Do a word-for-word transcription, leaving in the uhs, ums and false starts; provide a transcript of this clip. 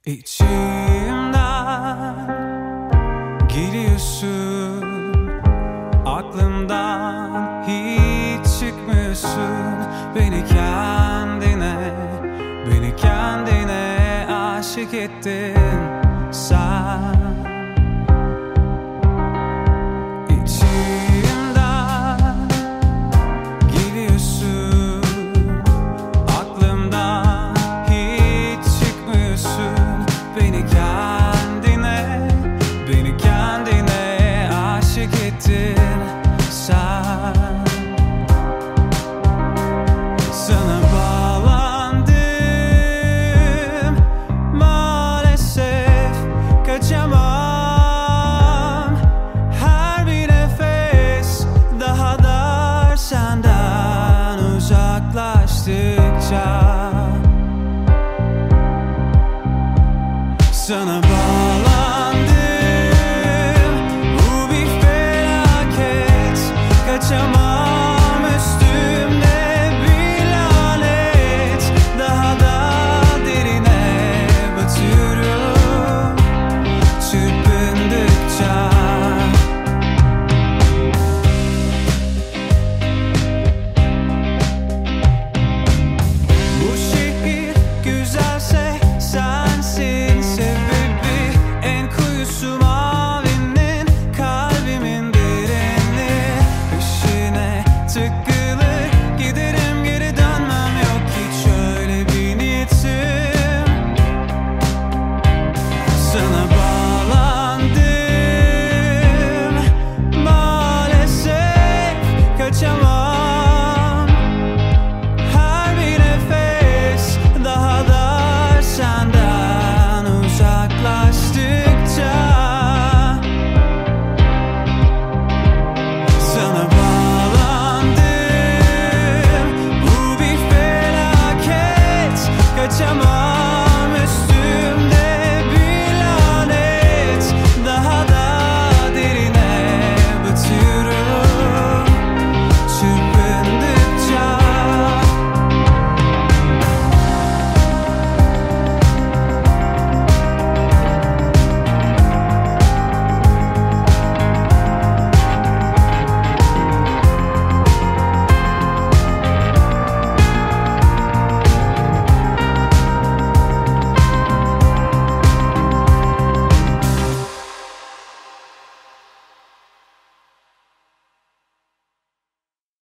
İçimden geliyorsun, aklımdan hiç çıkmıyorsun. Beni kendine, beni kendine aşık ettin sen. İçimden geliyorsun, aklımdan hiç çıkmıyorsun. Beni kendine, beni kendine aşık ettin sen. Sana bağlandım, maalesef kaçamam. Her bir nefes daha dar senden uzaklaştıkça. Sana